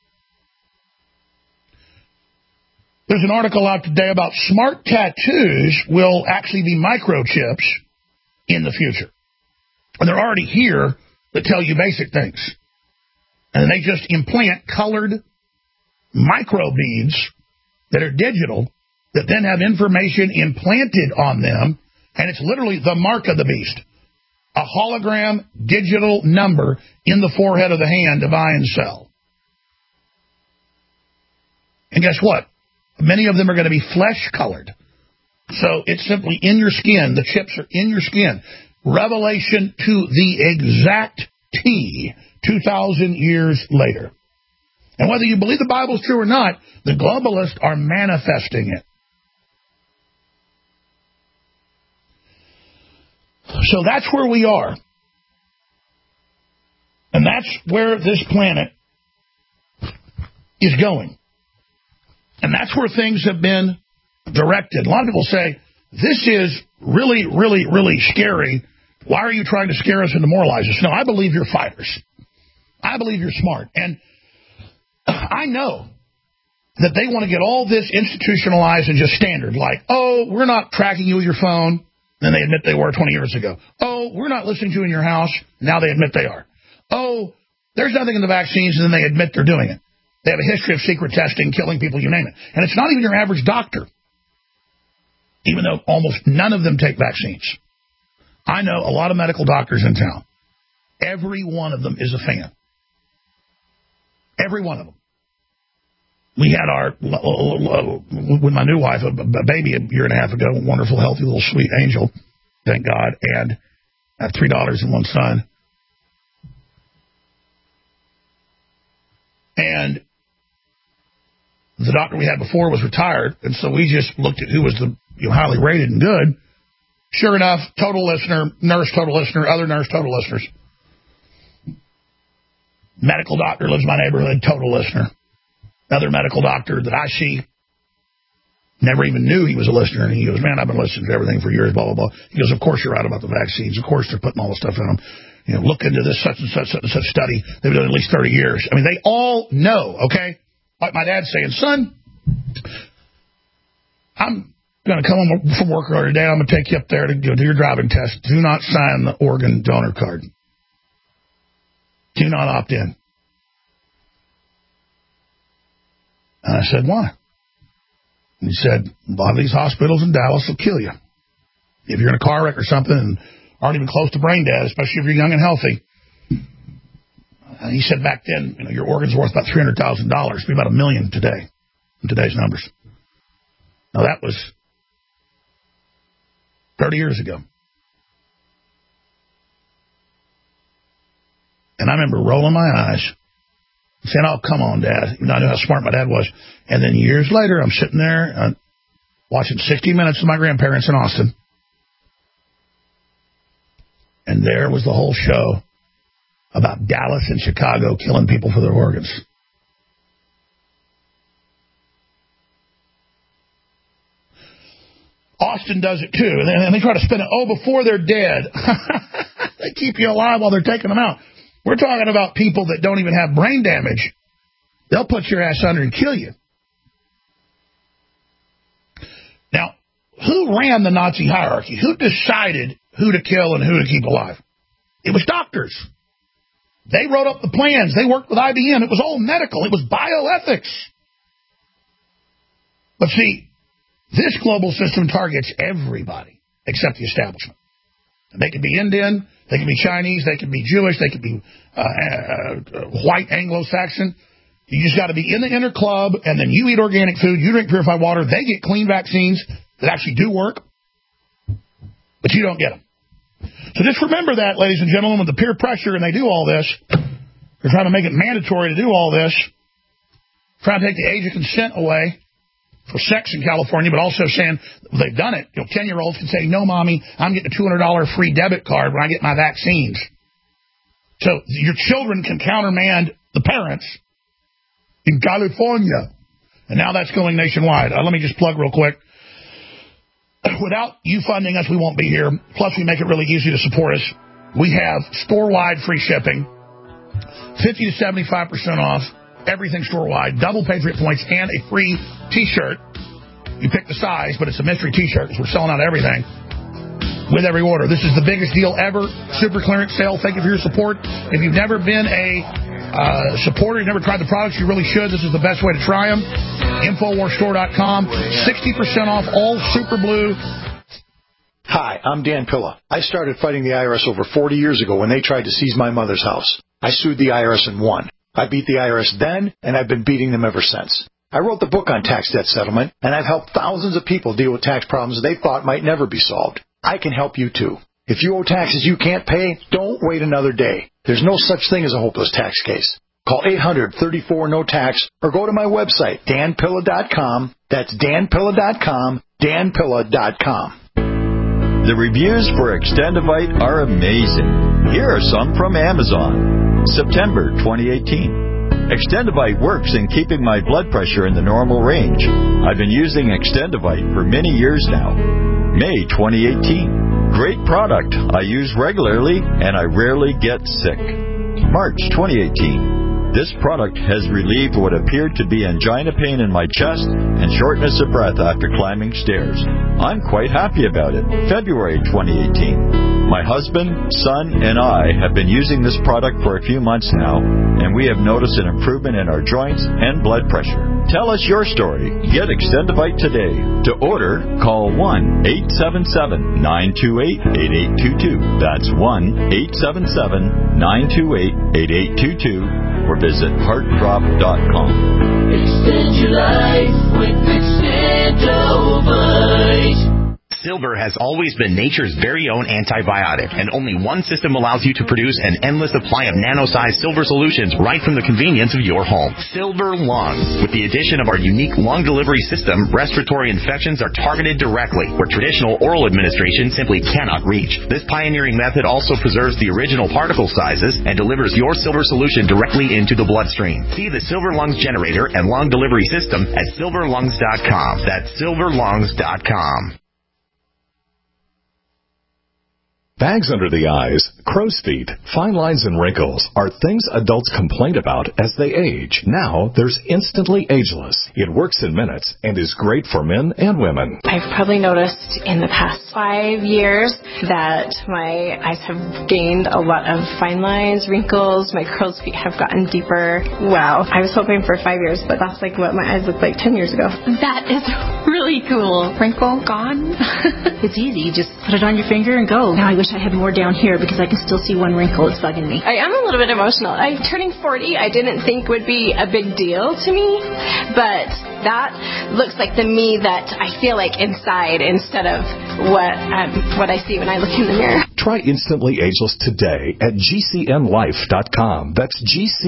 There's an article out today about smart tattoos will actually be microchips in the future. And they're already here that tell you basic things. And they just implant colored microbeads that are digital that then have information implanted on them. And it's literally the mark of the beast. A hologram digital number in the forehead of the hand to buy and sell. And guess what? Many of them are going to be flesh-colored. So it's simply in your skin. The chips are in your skin. Revelation to the exact T, 2,000 years later. And whether you believe the Bible is true or not, the globalists are manifesting it. So that's where we are. And that's where this planet is going. And that's where things have been directed. A lot of people say, this is really, really, really scary. Why are you trying to scare us and demoralize us? No, I believe you're fighters. I believe you're smart. And I know that they want to get all this institutionalized and just standard. Like, oh, we're not tracking you with your phone. than they admit they were 20 years ago. Oh, we're not listening to you in your house. Now they admit they are. Oh, there's nothing in the vaccines, and then they admit they're doing it. They have a history of secret testing, killing people, you name it. And it's not even your average doctor, even though almost none of them take vaccines. I know a lot of medical doctors in town. Every one of them is a fan. Every one of them. We had with my new wife, a baby a year and a half ago, a wonderful, healthy, little sweet angel, thank God, and I have 3 daughters and 1 son. And the doctor we had before was retired, and so we just looked at who was the highly rated and good. Sure enough, total listener, nurse, total listener, other nurse, total listeners. Medical doctor lives in my neighborhood, total listener. Another medical doctor that I see, never even knew he was a listener. And he goes, man, I've been listening to everything for years, blah, blah, blah. He goes, of course you're right about the vaccines. Of course they're putting all the stuff in them. Look into this such and such study. They've done at least 30 years. I mean, they all know, okay? Like my dad's saying, son, I'm going to come home from work earlier today. I'm going to take you up there to go do your driving test. Do not sign the organ donor card. Do not opt in. And I said, why? And he said, a lot of these hospitals in Dallas will kill you. If you're in a car wreck or something and aren't even close to brain dead, especially if you're young and healthy. And he said back then, your organ's worth about $300,000. It'd be about $1 million today, in today's numbers. Now, that was 30 years ago. And I remember rolling my eyes, saying, oh, come on, Dad. I knew how smart my dad was. And then years later, I'm sitting there watching 60 Minutes with my grandparents in Austin. And there was the whole show about Dallas and Chicago killing people for their organs. Austin does it too. And they try to spin it, before they're dead. They keep you alive while they're taking them out. We're talking about people that don't even have brain damage. They'll put your ass under and kill you. Now, who ran the Nazi hierarchy? Who decided who to kill and who to keep alive? It was doctors. They wrote up the plans. They worked with IBM. It was all medical. It was bioethics. But see, this global system targets everybody except the establishment. They can be Indian, they can be Chinese, they can be Jewish, they can be white Anglo-Saxon. You just got to be in the inner club, and then you eat organic food, you drink purified water, they get clean vaccines that actually do work, but you don't get them. So just remember that, ladies and gentlemen, with the peer pressure, and they do all this, they're trying to make it mandatory to do all this, trying to take the age of consent away for sex in California, but also saying they've done it. 10-year-olds can say, no, Mommy, I'm getting a $200 free debit card when I get my vaccines. So your children can countermand the parents in California. And now that's going nationwide. Let me just plug real quick. Without you funding us, we won't be here. Plus, we make it really easy to support us. We have store-wide free shipping, 50 to 75% off, everything store-wide, double Patriot points, and a free T-shirt. You pick the size, but it's a mystery T-shirt because we're selling out everything with every order. This is the biggest deal ever. Super clearance sale. Thank you for your support. If you've never been a supporter, you've never tried the products, you really should. This is the best way to try them. InfoWarsStore.com. 60% off all Super Blue. Hi, I'm Dan Pilla. I started fighting the IRS over 40 years ago when they tried to seize my mother's house. I sued the IRS and won. I beat the IRS then, and I've been beating them ever since. I wrote the book on tax debt settlement, and I've helped thousands of people deal with tax problems they thought might never be solved. I can help you, too. If you owe taxes you can't pay, don't wait another day. There's no such thing as a hopeless tax case. Call 800-34-NO-TAX or go to my website, danpilla.com. That's danpilla.com, danpilla.com. The reviews for Extendivite are amazing. Here are some from Amazon. September 2018. Extendivite works in keeping my blood pressure in the normal range. I've been using Extendivite for many years now. May 2018. Great product. I use regularly and I rarely get sick. March 2018. This product has relieved what appeared to be angina pain in my chest and shortness of breath after climbing stairs. I'm quite happy about it. February 2018. My husband, son, and I have been using this product for a few months now, and we have noticed an improvement in our joints and blood pressure. Tell us your story. Get Extendivite today. To order, call 1-877-928-8822. That's 1-877-928-8822. Or visit heartdrop.com. Extend your life with Extendivite. Silver has always been nature's very own antibiotic, and only one system allows you to produce an endless supply of nano-sized silver solutions right from the convenience of your home. Silver Lungs. With the addition of our unique lung delivery system, respiratory infections are targeted directly, where traditional oral administration simply cannot reach. This pioneering method also preserves the original particle sizes and delivers your silver solution directly into the bloodstream. See the Silver Lungs generator and lung delivery system at silverlungs.com. That's silverlungs.com. Bags under the eyes, crow's feet, fine lines, and wrinkles are things adults complain about as they age. Now, there's Instantly Ageless. It works in minutes and is great for men and women. I've probably noticed in the past 5 years that my eyes have gained a lot of fine lines, wrinkles, my crow's feet have gotten deeper. Wow. I was hoping for 5 years, but that's like what my eyes looked like 10 years ago. That is really cool. Wrinkle gone. It's easy. You just put it on your finger and go. Now I wish I had more down here because I can still see one wrinkle. It's bugging me. I am a little bit emotional. I'm turning 40. I didn't think would be a big deal to me, but that looks like the me that I feel like inside instead of what I see when I look in the mirror. Try Instantly Ageless today at GCNlife.com. That's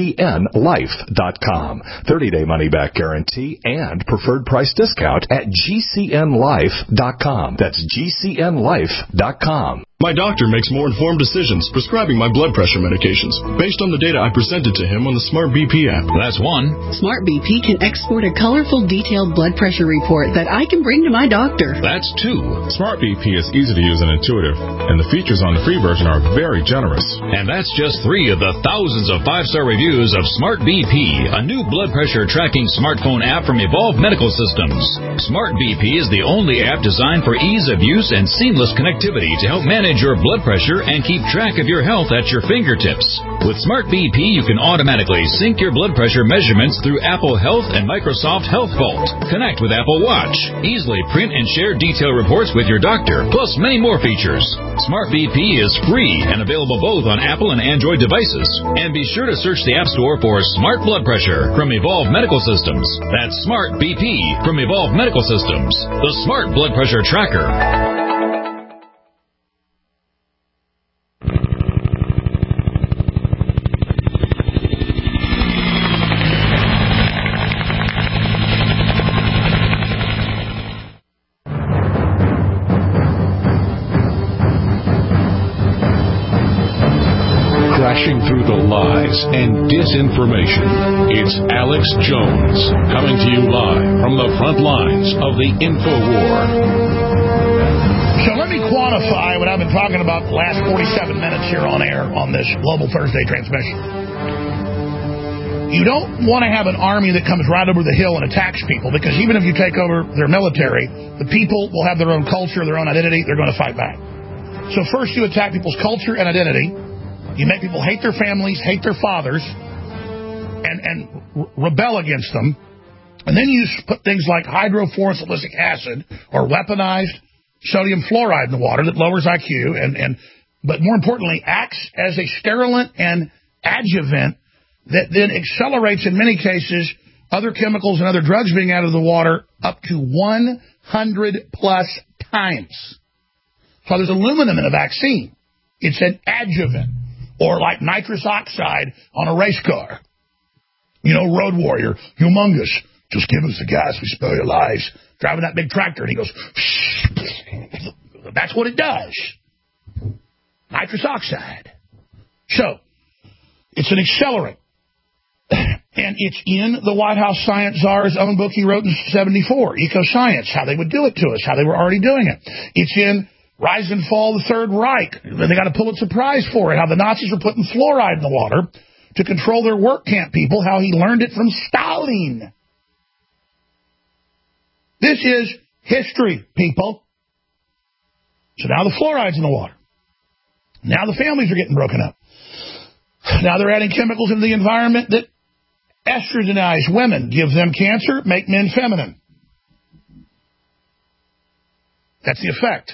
GCNlife.com. 30-day money-back guarantee and preferred price discount at GCNlife.com. That's GCNlife.com. My doctor makes more informed decisions prescribing my blood pressure medications based on the data I presented to him on the Smart BP app. That's one. Smart BP can export a colorful, detailed blood pressure report that I can bring to my doctor. That's two. Smart BP is easy to use and intuitive, and the features on the free version are very generous. And that's just 3 of the thousands of 5-star reviews of Smart BP, a new blood pressure tracking smartphone app from Evolve Medical Systems. Smart BP is the only app designed for ease of use and seamless connectivity to help manage your blood pressure and keep track of your health at your fingertips. With Smart BP, you can automatically sync your blood pressure measurements through Apple Health and Microsoft Health Vault. Connect with Apple Watch. Easily print and share detailed reports with your doctor, plus many more features. Smart BP is free and available both on Apple and Android devices. And be sure to search the App Store for Smart Blood Pressure from Evolve Medical Systems. That's Smart BP from Evolve Medical Systems, the Smart Blood Pressure Tracker. Through the lies and disinformation, it's Alex Jones coming to you live from the front lines of the InfoWar. So let me quantify what I've been talking about the last 47 minutes here on air on this Global Thursday transmission. You don't want to have an army that comes right over the hill and attacks people, because even if you take over their military, the people will have their own culture, their own identity. They're going to fight back. So first you attack people's culture and identity. You make people hate their families, hate their fathers, and rebel against them. And then you put things like hydrofluorosilicic acid or weaponized sodium fluoride in the water that lowers IQ, but more importantly, acts as a sterilant and adjuvant that then accelerates, in many cases, other chemicals and other drugs being out of the water up to 100-plus times. So there's aluminum in a vaccine. It's an adjuvant. Or like nitrous oxide on a race car. You know, Road Warrior, humongous. Just give us the gas, we spare your lives. Driving that big tractor, and he goes, that's what it does. Nitrous oxide. So, it's an accelerant. And it's in the White House science czar's own book he wrote in 1974, Ecoscience, how they would do it to us, how they were already doing it. It's in Rise and Fall of the Third Reich. They got a Pulitzer Prize for it, how the Nazis were putting fluoride in the water to control their work camp people, how he learned it from Stalin. This is history, people. So now the fluoride's in the water. Now the families are getting broken up. Now they're adding chemicals into the environment that estrogenize women, give them cancer, make men feminine. That's the effect.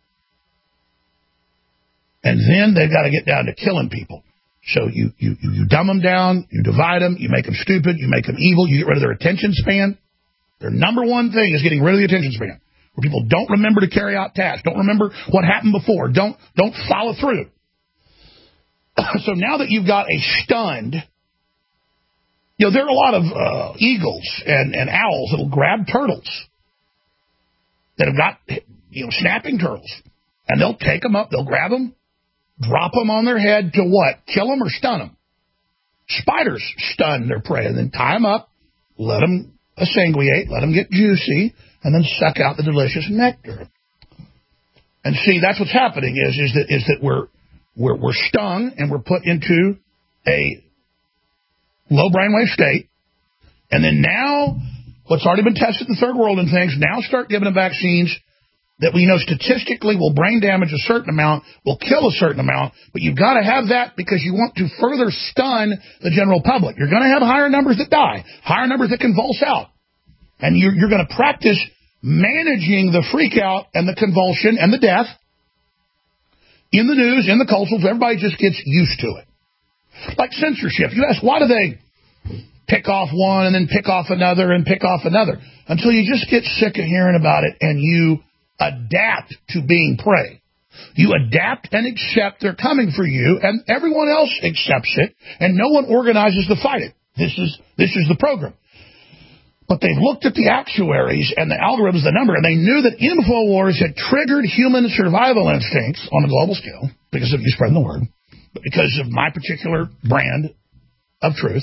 And then they've got to get down to killing people. So you dumb them down, you divide them, you make them stupid, you make them evil, you get rid of their attention span. Their number one thing is getting rid of the attention span, where people don't remember to carry out tasks, don't remember what happened before, don't follow through. So now that you've got a stunned, there are a lot of eagles and owls that'll grab turtles that have got, snapping turtles, and they'll take them up, they'll grab them, drop them on their head to what? Kill them or stun them. Spiders stun their prey and then tie them up, let them sanguinate, let them get juicy, and then suck out the delicious nectar. And see, that's what's happening is that we're stung and we're put into a low brainwave state, and then now what's already been tested in the third world and things, now start giving them vaccines that we know statistically will brain damage a certain amount, will kill a certain amount, but you've got to have that because you want to further stun the general public. You're going to have higher numbers that die, higher numbers that convulse out, and you're going to practice managing the freak out and the convulsion and the death in the news, in the culture, so everybody just gets used to it. Like censorship. You ask, why do they pick off one and then pick off another and pick off another? Until you just get sick of hearing about it and you adapt to being prey. You adapt and accept they're coming for you, and everyone else accepts it, and no one organizes to fight it. This is the program. But they've looked at the actuaries and the algorithms, the number, and they knew that InfoWars had triggered human survival instincts on a global scale because of you spreading the word, but because of my particular brand of truth,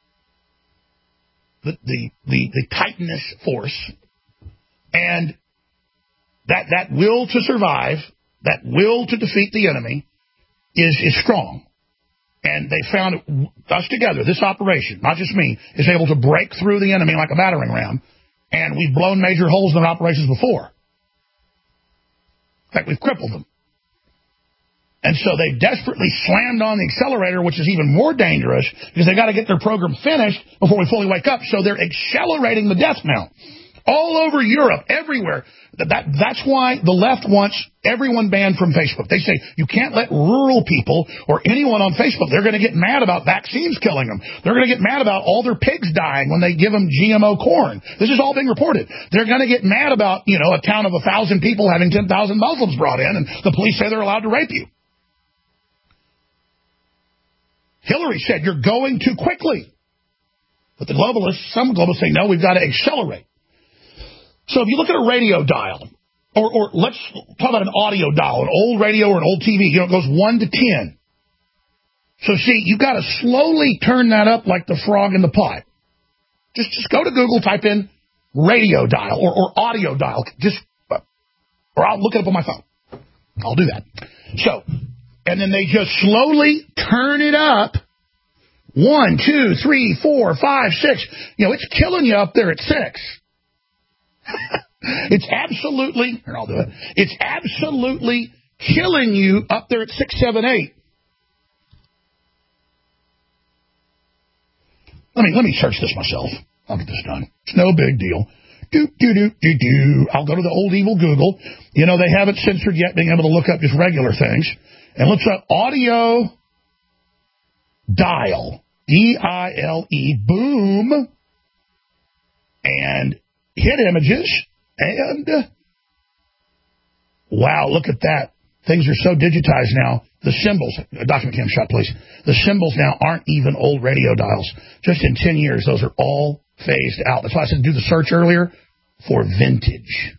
the Titaness force, and that will to survive, that will to defeat the enemy is strong. And they found us together, this operation, not just me, is able to break through the enemy like a battering ram. And we've blown major holes in their operations before. In fact, we've crippled them. And so they desperately slammed on the accelerator, which is even more dangerous because they got to get their program finished before we fully wake up. So they're accelerating the death now. All over Europe, everywhere. That's why the left wants everyone banned from Facebook. They say you can't let rural people or anyone on Facebook. They're going to get mad about vaccines killing them. They're going to get mad about all their pigs dying when they give them GMO corn. This is all being reported. They're going to get mad about, a town of 1,000 people having 10,000 Muslims brought in, and the police say they're allowed to rape you. Hillary said you're going too quickly. But the globalists, some globalists say, no, we've got to accelerate. So if you look at a radio dial, or let's talk about an audio dial, an old radio or an old TV, it goes 1 to 10. So see, you've got to slowly turn that up like the frog in the pot. Just go to Google, type in radio dial or audio dial, or I'll look it up on my phone. I'll do that. So, and then they just slowly turn it up. 1, 2, 3, 4, 5, 6. It's killing you up there at 6. It's absolutely, here, I'll do it. It's absolutely killing you up there at 6, 7, 8. Let me search this myself. I'll get this done. It's no big deal. I'll go to the old evil Google. They haven't censored yet being able to look up just regular things. And let's audio dial. D-I-L-E, boom. And hit images, and wow, look at that. Things are so digitized now. The symbols, document cam shot, please. The symbols now aren't even old radio dials. Just in 10 years, those are all phased out. That's why I said do the search earlier for vintage.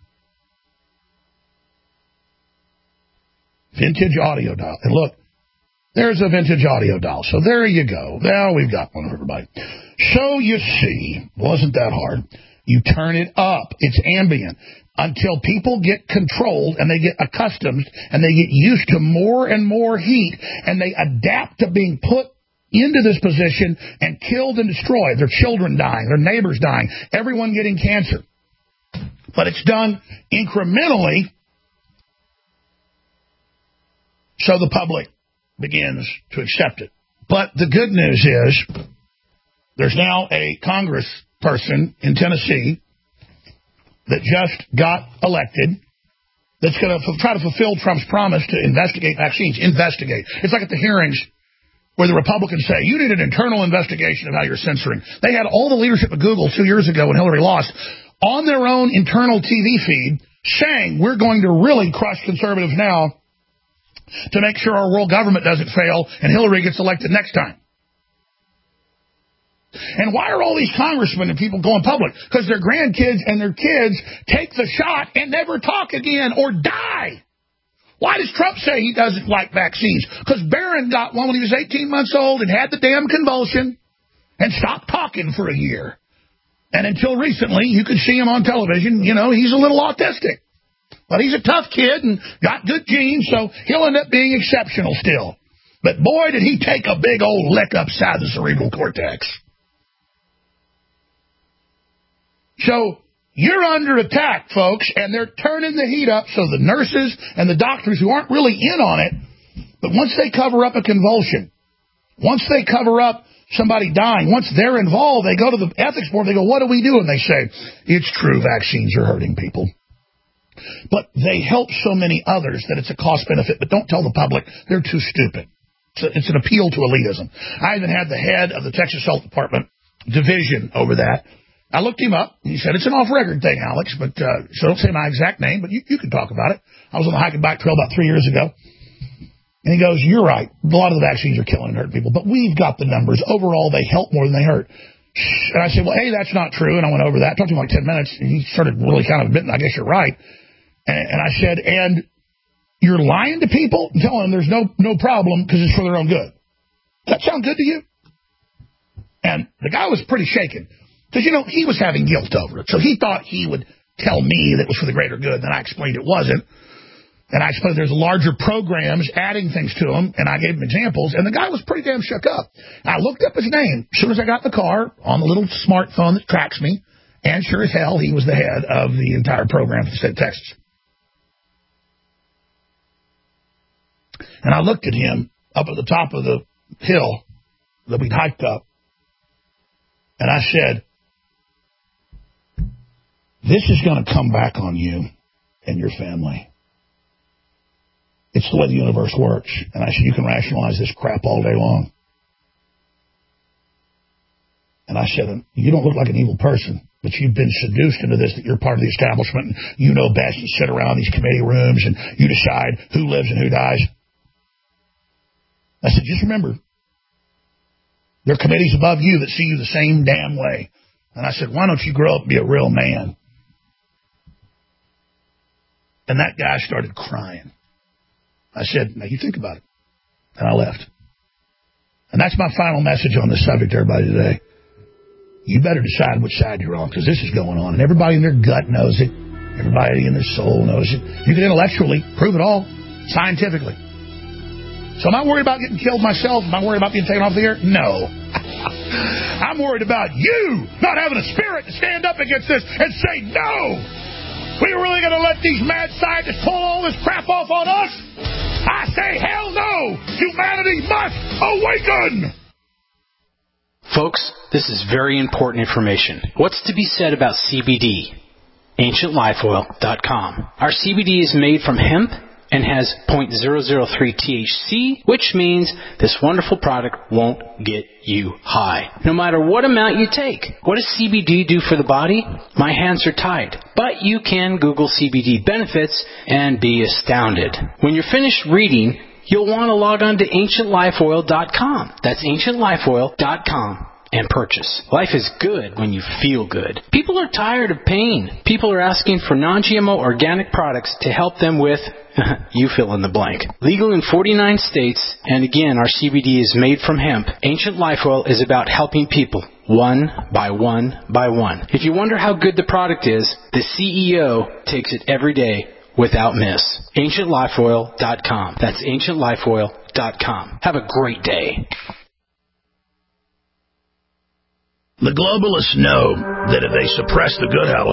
Vintage audio dial. And look, there's a vintage audio dial. So there you go. Now we've got one, everybody. So you see, wasn't that hard. You turn it up. It's ambient until people get controlled and they get accustomed and they get used to more and more heat and they adapt to being put into this position and killed and destroyed. Their children dying, their neighbors dying, everyone getting cancer. But it's done incrementally so the public begins to accept it. But the good news is there's now a congressperson in Tennessee that just got elected that's going to try to fulfill Trump's promise to investigate vaccines. Investigate. It's like at the hearings where the Republicans say, you need an internal investigation of how you're censoring. They had all the leadership of Google 2 years ago when Hillary lost on their own internal TV feed saying we're going to really crush conservatives now to make sure our world government doesn't fail and Hillary gets elected next time. And why are all these congressmen and people going public? Because their grandkids and their kids take the shot and never talk again or die. Why does Trump say he doesn't like vaccines? Because Barron got one when he was 18 months old and had the damn convulsion and stopped talking for a year. And until recently, you could see him on television. You know, he's a little autistic. But he's a tough kid and got good genes, so he'll end up being exceptional still. But boy, did he take a big old lick upside the cerebral cortex. So you're under attack, folks, and they're turning the heat up so the nurses and the doctors who aren't really in on it, but once they cover up a convulsion, once they cover up somebody dying, once they're involved, they go to the ethics board, they go, what do we do? And they say, it's true, vaccines are hurting people. But they help so many others that it's a cost benefit, but don't tell the public, they're too stupid. It's an appeal to elitism. I even had the head of the Texas Health Department division over that. I looked him up. He said, it's an off-record thing, Alex, but so don't say my exact name, but you can talk about it. I was on the hike and bike trail about 3 years ago. And he goes, you're right. A lot of the vaccines are killing and hurting people, but we've got the numbers. Overall, they help more than they hurt. And I said, well, hey, that's not true. And I went over that. Talked to him like 10 minutes, and he started really kind of admitting, I guess you're right. And I said, and you're lying to people and telling them there's no problem because it's for their own good. Does that sound good to you? And the guy was pretty shaken. Because, you know, he was having guilt over it. So he thought he would tell me that it was for the greater good. Then I explained it wasn't. And I explained there's larger programs adding things to them. And I gave him examples. And the guy was pretty damn shook up. I looked up his name. As soon as I got in the car, on the little smartphone that tracks me. And sure as hell, he was the head of the entire program for the state of Texas. And I looked at him up at the top of the hill that we'd hiked up. And I said, this is going to come back on you and your family. It's the way the universe works. And I said, you can rationalize this crap all day long. And I said, you don't look like an evil person, but you've been seduced into this, that you're part of the establishment, and you know best, and sit around these committee rooms, and you decide who lives and who dies. I said, just remember, there are committees above you that see you the same damn way. And I said, why don't you grow up and be a real man? And that guy started crying. I said, now you think about it. And I left. And that's my final message on this subject, everybody, today. You better decide which side you're on, because this is going on. And everybody in their gut knows it. Everybody in their soul knows it. You can intellectually prove it all, scientifically. So am I worried about getting killed myself? Am I worried about being taken off the air? No. I'm worried about you not having a spirit to stand up against this and say no. We're really going to let these mad scientists pull all this crap off on us? I say hell no! Humanity must awaken! Folks, this is very important information. What's to be said about CBD? AncientLifeOil.com. Our CBD is made from hemp and has 0.003 THC, which means this wonderful product won't get you high, no matter what amount you take. What does CBD do for the body? My hands are tied. But you can Google CBD benefits and be astounded. When you're finished reading, you'll want to log on to AncientLifeOil.com. That's AncientLifeOil.com. And purchase. Life is good when you feel good. People are tired of pain. People are asking for non-GMO organic products to help them with, you fill in the blank. Legal in 49 states, and again, our CBD is made from hemp. Ancient Life Oil is about helping people one by one by one. If you wonder how good the product is, the CEO takes it every day without miss. AncientLifeOil.com. That's AncientLifeOil.com. Have a great day. The globalists know that if they suppress the good health,